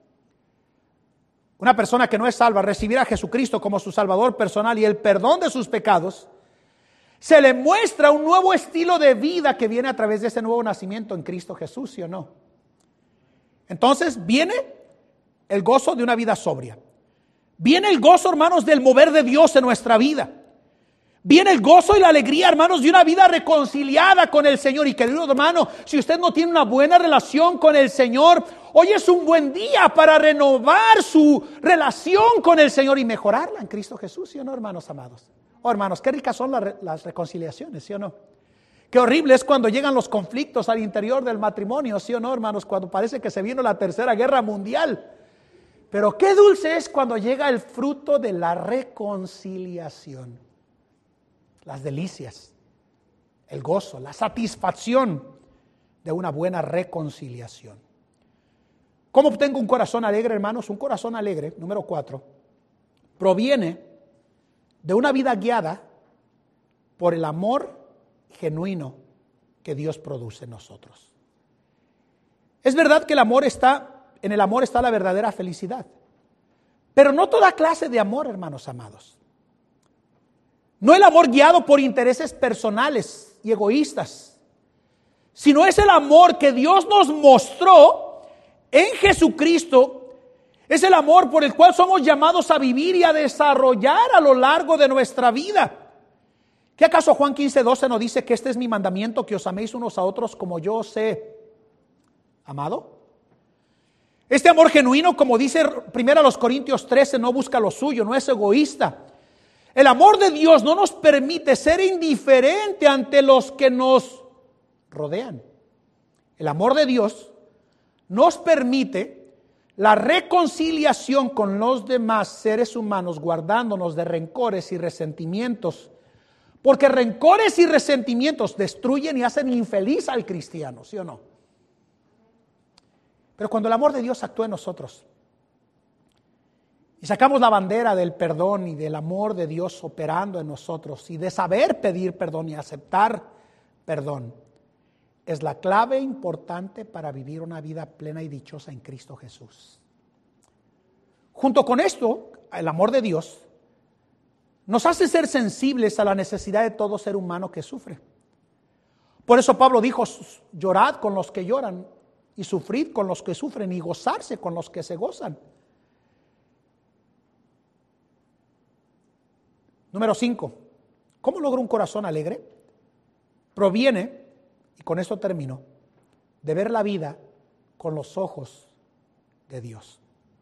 Una persona que no es salva recibirá a Jesucristo como su Salvador personal y el perdón de sus pecados. Se le muestra un nuevo estilo de vida que viene a través de ese nuevo nacimiento en Cristo Jesús, ¿sí o no? Entonces viene el gozo de una vida sobria. Viene el gozo, hermanos, del mover de Dios en nuestra vida. Viene el gozo y la alegría, hermanos, de una vida reconciliada con el Señor. Y querido hermano, si usted no tiene una buena relación con el Señor, hoy es un buen día para renovar su relación con el Señor y mejorarla en Cristo Jesús, ¿sí o no, hermanos amados? Oh, hermanos, qué ricas son las, las reconciliaciones, ¿sí o no? Qué horrible es cuando llegan los conflictos al interior del matrimonio, ¿sí o no, hermanos? Cuando parece que se vino la tercera guerra mundial. Pero qué dulce es cuando llega el fruto de la reconciliación. Las delicias, el gozo, la satisfacción de una buena reconciliación. ¿Cómo obtengo un corazón alegre, hermanos? Un corazón alegre, número cuatro, proviene de una vida guiada por el amor genuino que Dios produce en nosotros. Es verdad que el amor está, en el amor está la verdadera felicidad, pero no toda clase de amor, hermanos amados. No el amor guiado por intereses personales y egoístas, sino es el amor que Dios nos mostró en Jesucristo. Es el amor por el cual somos llamados a vivir y a desarrollar a lo largo de nuestra vida. ¿Qué acaso Juan quince doce nos dice que este es mi mandamiento, que os améis unos a otros como yo os he amado? Este amor genuino, como dice primero a los Corintios trece, no busca lo suyo, no es egoísta. El amor de Dios no nos permite ser indiferente ante los que nos rodean. El amor de Dios nos permite la reconciliación con los demás seres humanos, guardándonos de rencores y resentimientos, porque rencores y resentimientos destruyen y hacen infeliz al cristiano, ¿sí o no? Pero cuando el amor de Dios actúa en nosotros y sacamos la bandera del perdón y del amor de Dios operando en nosotros y de saber pedir perdón y aceptar perdón, es la clave importante para vivir una vida plena y dichosa en Cristo Jesús. Junto con esto, el amor de Dios nos hace ser sensibles a la necesidad de todo ser humano que sufre. Por eso Pablo dijo: llorad con los que lloran y sufrid con los que sufren y gozarse con los que se gozan. Número cinco, ¿cómo logro un corazón alegre? Proviene, y con esto termino, de ver la vida con los ojos de Dios.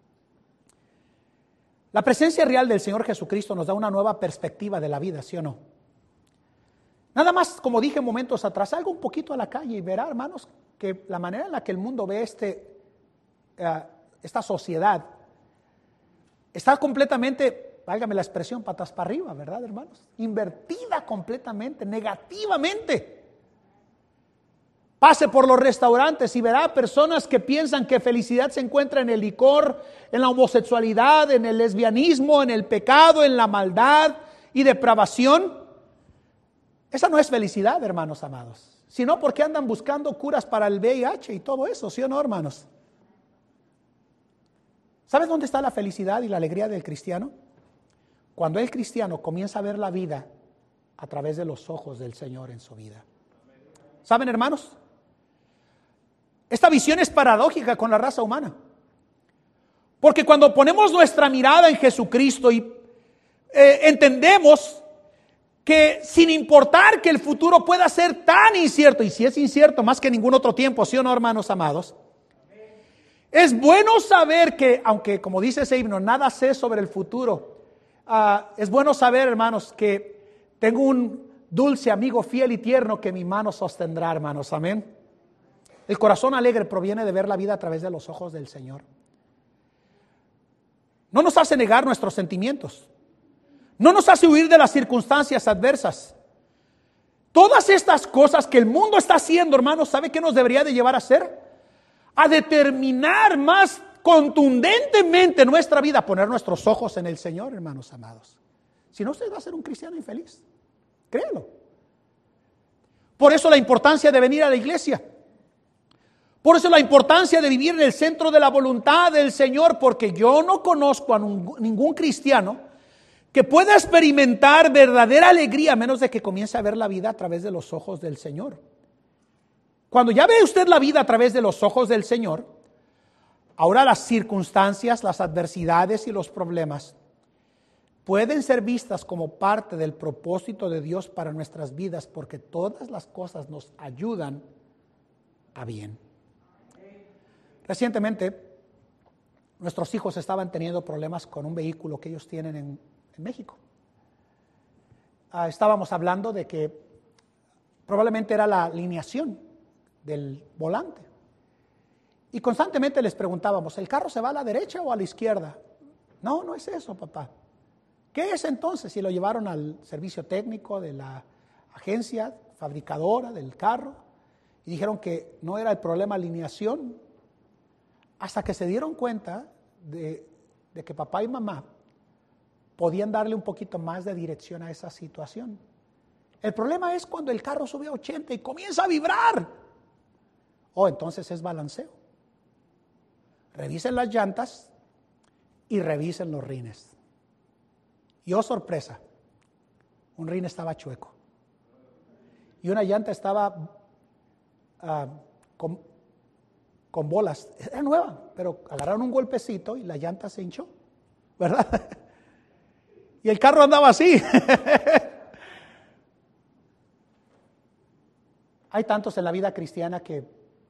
La presencia real del Señor Jesucristo nos da una nueva perspectiva de la vida, ¿sí o no? Nada más, como dije momentos atrás, salga un poquito a la calle y verá, hermanos, que la manera en la que el mundo ve este, uh, esta sociedad está completamente válgame la expresión, patas para arriba, ¿verdad, hermanos? Invertida completamente, negativamente. Pase por los restaurantes y verá personas que piensan que felicidad se encuentra en el licor, en la homosexualidad, en el lesbianismo, en el pecado, en la maldad y depravación. Esa no es felicidad, hermanos amados. Sino porque andan buscando curas para el V I H y todo eso, ¿sí o no, hermanos? ¿Sabes dónde está la felicidad y la alegría del cristiano? Cuando el cristiano comienza a ver la vida a través de los ojos del Señor en su vida. ¿Saben, hermanos? Esta visión es paradójica con la raza humana. Porque cuando ponemos nuestra mirada en Jesucristo y eh, entendemos que sin importar que el futuro pueda ser tan incierto, y si es incierto más que ningún otro tiempo, ¿sí o no, hermanos amados? Es bueno saber que, aunque como dice ese himno, nada sé sobre el futuro, uh, es bueno saber, hermanos, que tengo un dulce amigo fiel y tierno que mi mano sostendrá, hermanos, amén. El corazón alegre proviene de ver la vida a través de los ojos del Señor. No nos hace negar nuestros sentimientos. No nos hace huir de las circunstancias adversas. Todas estas cosas que el mundo está haciendo, hermanos, ¿sabe qué nos debería de llevar a hacer? A determinar más contundentemente nuestra vida, a poner nuestros ojos en el Señor, hermanos amados. Si no, usted va a ser un cristiano infeliz. Créelo. Por eso la importancia de venir a la iglesia. Por eso la importancia de vivir en el centro de la voluntad del Señor, porque yo no conozco a ningún cristiano que pueda experimentar verdadera alegría a menos de que comience a ver la vida a través de los ojos del Señor. Cuando ya ve usted la vida a través de los ojos del Señor, ahora las circunstancias, las adversidades y los problemas pueden ser vistas como parte del propósito de Dios para nuestras vidas, porque todas las cosas nos ayudan a bien. Recientemente, nuestros hijos estaban teniendo problemas con un vehículo que ellos tienen en, en México. Ah, estábamos hablando de que probablemente era la alineación del volante. Y constantemente les preguntábamos, ¿el carro se va a la derecha o a la izquierda? No, no es eso, papá. ¿Qué es entonces? Y lo llevaron al servicio técnico de la agencia fabricadora del carro y dijeron que no era el problema alineación, hasta que se dieron cuenta de, de que papá y mamá podían darle un poquito más de dirección a esa situación. El problema es cuando el carro sube a ochenta y comienza a vibrar. Oh, entonces es balanceo. Revisen las llantas y revisen los rines. Y oh, sorpresa, un rin estaba chueco y una llanta estaba uh, con, con bolas. Era nueva, pero agarraron un golpecito y la llanta se hinchó, ¿verdad? Y el carro andaba así. Hay tantos en la vida cristiana que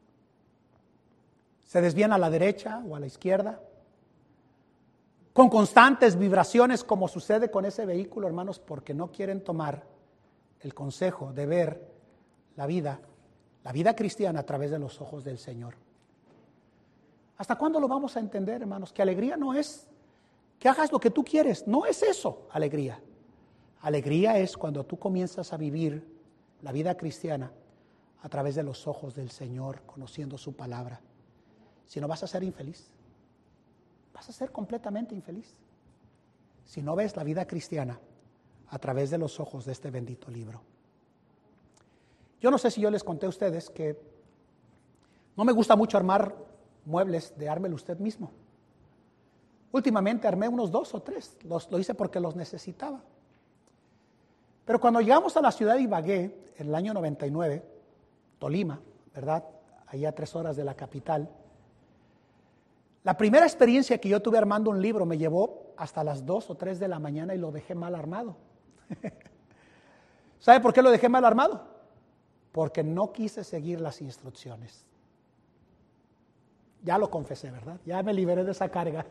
se desvían a la derecha o a la izquierda, con constantes vibraciones, como sucede con ese vehículo, hermanos, porque no quieren tomar el consejo de ver la vida, la vida cristiana a través de los ojos del Señor. ¿Hasta cuándo lo vamos a entender, hermanos? Que alegría no es que hagas lo que tú quieres, no es eso, alegría. Alegría es cuando tú comienzas a vivir la vida cristiana a través de los ojos del Señor, conociendo su palabra. Si no, vas a ser infeliz. Vas a ser completamente infeliz si no ves la vida cristiana a través de los ojos de este bendito libro. Yo no sé si yo les conté a ustedes que no me gusta mucho armar muebles de ármelo usted mismo. Últimamente armé unos dos o tres, los, lo hice porque los necesitaba. Pero cuando llegamos a la ciudad de Ibagué, en el año noventa y nueve, Tolima, ¿verdad? Allá a tres horas de la capital. La primera experiencia que yo tuve armando un libro me llevó hasta las dos o tres de la mañana y lo dejé mal armado. ¿Sabe por qué lo dejé mal armado? Porque no quise seguir las instrucciones. Ya lo confesé, ¿verdad? Ya me liberé de esa carga.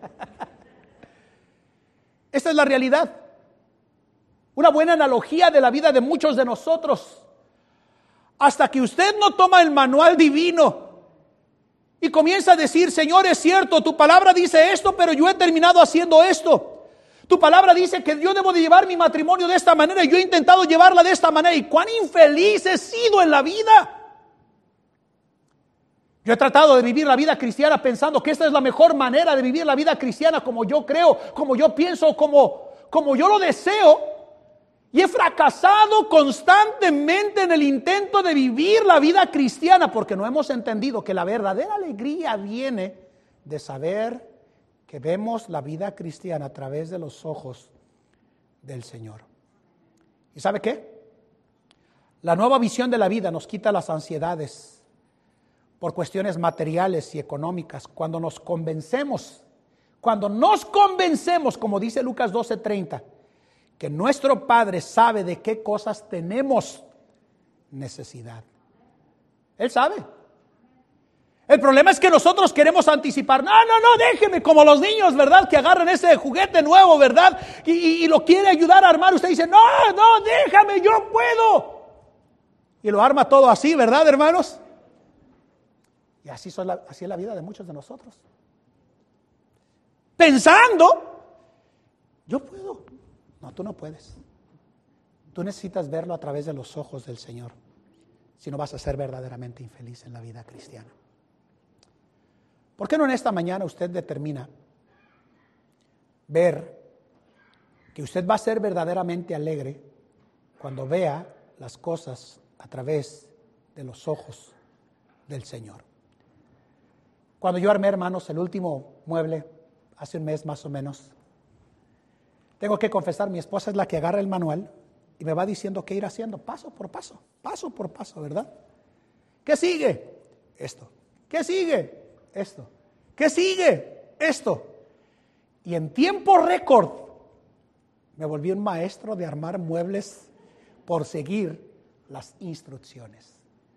Esta es la realidad. Una buena analogía de la vida de muchos de nosotros. Hasta que usted no toma el manual divino y comienza a decir, Señor, es cierto, tu palabra dice esto, pero yo he terminado haciendo esto. Tu Tu palabra dice que yo debo de llevar mi matrimonio de esta manera y yo he intentado llevarla de esta manera y cuán infeliz he sido en la vida. Yo he tratado de vivir la vida cristiana pensando que esta es la mejor manera de vivir la vida cristiana como yo creo, como yo pienso, como, como yo lo deseo. Y he fracasado constantemente en el intento de vivir la vida cristiana porque no hemos entendido que la verdadera alegría viene de saber que vemos la vida cristiana a través de los ojos del Señor. ¿Y sabe qué? La nueva visión de la vida nos quita las ansiedades por cuestiones materiales y económicas. Cuando nos convencemos, cuando nos convencemos, como dice Lucas doce treinta, que nuestro Padre sabe de qué cosas tenemos necesidad. Él sabe. El problema es que nosotros queremos anticipar. No, no, no, déjeme, como los niños, ¿verdad? Que agarran ese juguete nuevo, ¿verdad? Y, y, y lo quiere ayudar a armar. Usted dice, no, no, déjame, yo puedo. Y lo arma todo así, ¿verdad, hermanos? Y así, son la, así es la vida de muchos de nosotros. Pensando, yo puedo. No, tú no puedes. Tú necesitas verlo a través de los ojos del Señor. Si no vas a ser verdaderamente infeliz en la vida cristiana. ¿Por qué no en esta mañana usted determina ver que usted va a ser verdaderamente alegre cuando vea las cosas a través de los ojos del Señor? Cuando yo armé, hermanos, el último mueble, hace un mes más o menos, tengo que confesar, mi esposa es la que agarra el manual y me va diciendo qué ir haciendo, paso por paso, paso por paso, ¿verdad? ¿Qué sigue? Esto. ¿Qué sigue? Esto. ¿Qué sigue? Esto. Y en tiempo récord me volví un maestro de armar muebles por seguir las instrucciones.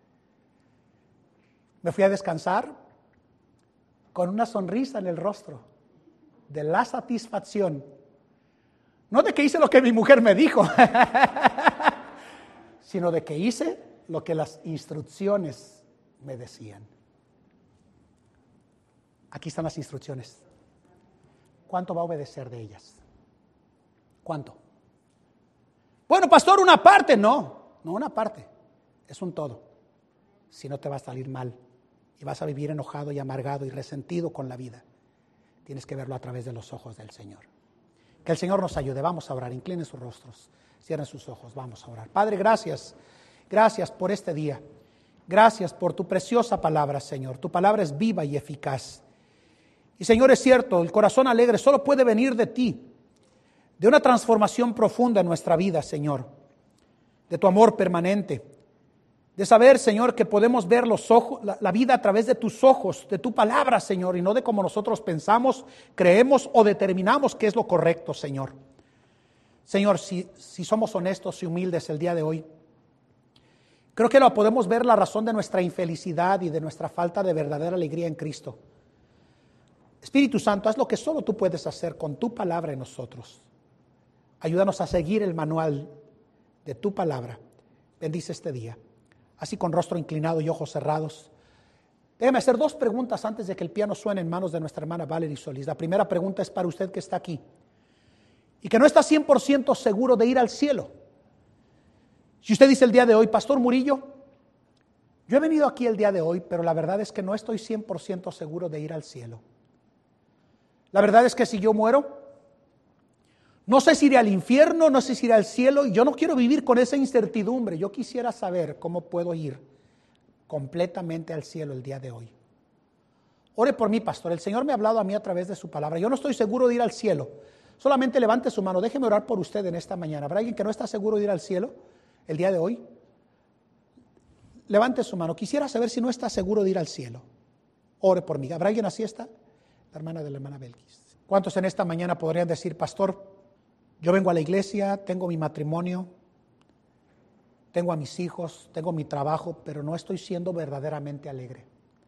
Me fui a descansar con una sonrisa en el rostro de la satisfacción, no de que hice lo que mi mujer me dijo, sino de que hice lo que las instrucciones me decían. Aquí están las instrucciones. ¿Cuánto va a obedecer de ellas? ¿Cuánto? Bueno, pastor, una parte. No, no una parte. Es un todo. Si no te va a salir mal y vas a vivir enojado y amargado y resentido con la vida, tienes que verlo a través de los ojos del Señor. Que el Señor nos ayude. Vamos a orar. Inclinen sus rostros. Cierren sus ojos. Vamos a orar. Padre, gracias. Gracias por este día. Gracias por tu preciosa palabra, Señor. Tu palabra es viva y eficaz. Y Señor, es cierto, el corazón alegre solo puede venir de ti, de una transformación profunda en nuestra vida, Señor, de tu amor permanente, de saber, Señor, que podemos ver los ojos, la, la vida a través de tus ojos, de tu palabra, Señor, y no de cómo nosotros pensamos, creemos o determinamos qué es lo correcto, Señor. Señor, si, si somos honestos y humildes el día de hoy, creo que lo podemos ver la razón de nuestra infelicidad y de nuestra falta de verdadera alegría en Cristo. Espíritu Santo, haz lo que solo tú puedes hacer con tu palabra en nosotros. Ayúdanos a seguir el manual de tu palabra. Bendice este día. Así con rostro inclinado y ojos cerrados. Déjeme hacer dos preguntas antes de que el piano suene en manos de nuestra hermana Valerie Solís. La primera pregunta es para usted que está aquí y que no está cien por ciento seguro de ir al cielo. Si usted dice el día de hoy, Pastor Murillo, yo he venido aquí el día de hoy, pero la verdad es que no estoy cien por ciento seguro de ir al cielo. La verdad es que si yo muero, no sé si iré al infierno, no sé si iré al cielo, y yo no quiero vivir con esa incertidumbre. Yo quisiera saber cómo puedo ir completamente al cielo el día de hoy. Ore por mí, pastor. El Señor me ha hablado a mí a través de su palabra. Yo no estoy seguro de ir al cielo. Solamente levante su mano. Déjeme orar por usted en esta mañana. ¿Habrá alguien que no está seguro de ir al cielo el día de hoy? Levante su mano. Quisiera saber si no está seguro de ir al cielo. Ore por mí. ¿Habrá alguien así? Está la hermana de la hermana Belkis. ¿Cuántos en esta mañana podrían decir, pastor, yo vengo a la iglesia, tengo mi matrimonio, tengo a mis hijos, tengo mi trabajo, pero no estoy siendo verdaderamente alegre?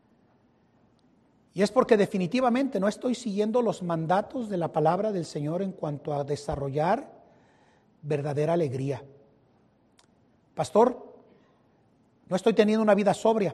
Y es porque definitivamente no estoy siguiendo los mandatos de la palabra del Señor en cuanto a desarrollar verdadera alegría. Pastor, no estoy teniendo una vida sobria,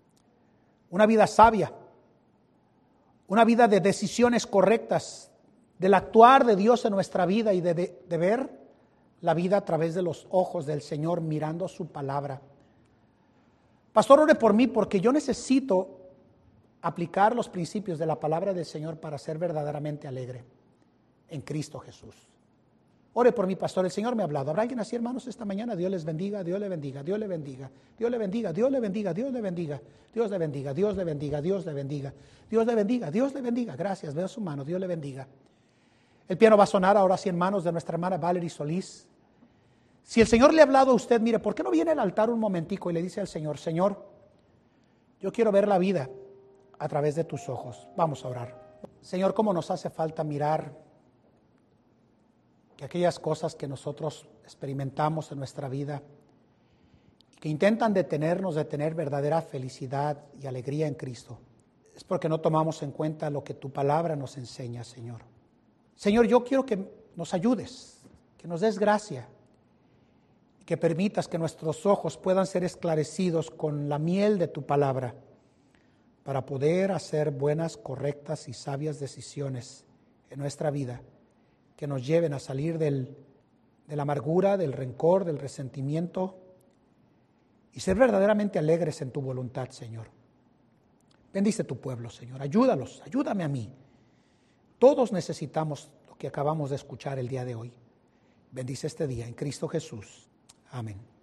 una vida sabia, una vida de decisiones correctas, del actuar de Dios en nuestra vida y de, de, de ver la vida a través de los ojos del Señor, mirando su palabra. Pastor, ore por mí porque yo necesito aplicar los principios de la palabra del Señor para ser verdaderamente alegre en Cristo Jesús. Ore por mí, pastor, el Señor me ha hablado. ¿Habrá alguien así, hermanos, esta mañana? Dios les bendiga, Dios le bendiga, Dios le bendiga, Dios le bendiga, Dios le bendiga, Dios le bendiga, Dios le bendiga, Dios le bendiga, Dios le bendiga, Dios le bendiga, Dios le bendiga. Gracias, veo su mano, Dios le bendiga. El piano va a sonar ahora sí en manos de nuestra hermana Valerie Solís. Si el Señor le ha hablado a usted, mire, ¿por qué no viene al altar un momentico y le dice al Señor, Señor, yo quiero ver la vida a través de tus ojos? Vamos a orar. Señor, ¿cómo nos hace falta mirar que aquellas cosas que nosotros experimentamos en nuestra vida, que intentan detenernos de tener verdadera felicidad y alegría en Cristo, es porque no tomamos en cuenta lo que tu palabra nos enseña, Señor. Señor, yo quiero que nos ayudes, que nos des gracia, que permitas que nuestros ojos puedan ser esclarecidos con la miel de tu palabra para poder hacer buenas, correctas y sabias decisiones en nuestra vida que nos lleven a salir del, de la amargura, del rencor, del resentimiento y ser verdaderamente alegres en tu voluntad, Señor. Bendice tu pueblo, Señor. Ayúdalos, ayúdame a mí. Todos necesitamos lo que acabamos de escuchar el día de hoy. Bendice este día en Cristo Jesús. Amén.